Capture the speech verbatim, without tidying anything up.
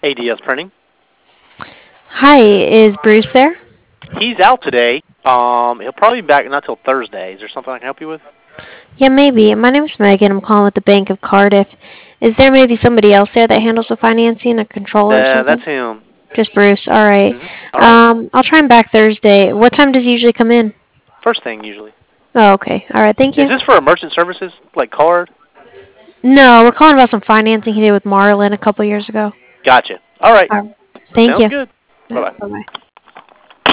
A D S Printing. Hi, is Bruce there? He's out today. Um, he'll probably be back not till Thursday. Is there something I can help you with? Yeah, maybe. My name's Megan. I'm calling with the Bank of Cardiff. Is there maybe somebody else there that handles the financing, a controller or Uh, that's something? him. Just Bruce. All right. Mm-hmm. All right. Um, I'll try him back Thursday. What time does he usually come in? First thing usually. Oh, okay. All right. Thank Is you. this for merchant services, like card? No, we're calling about some financing he did with Marlin a couple years ago. Gotcha. All right. All right. Thank Sounds you. good. Bye bye. Bye bye.